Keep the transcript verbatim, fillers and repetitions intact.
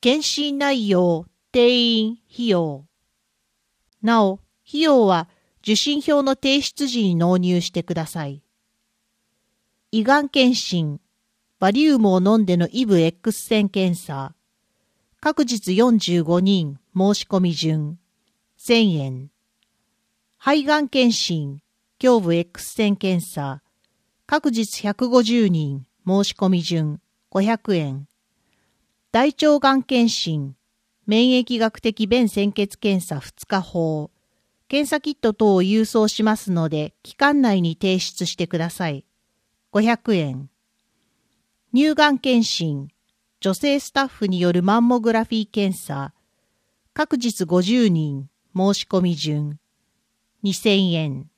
検診内容、定員、費用。なお、費用は受診票の提出時に納入してください。胃がん検診、バリウムを飲んでのイブ X 線検査。各日よんじゅうごにん申し込み順、せんえん。肺がん検診、胸部 X 線検査。各日ひゃくごじゅうにん申し込み順、ごひゃくえん。大腸がん検診、免疫学的便潜血検査ふつか法。検査キット等を郵送しますので、期間内に提出してください。ごひゃくえん。乳がん検診、女性スタッフによるマンモグラフィー検査。各日ごじゅうにん申し込み順、にせんえん。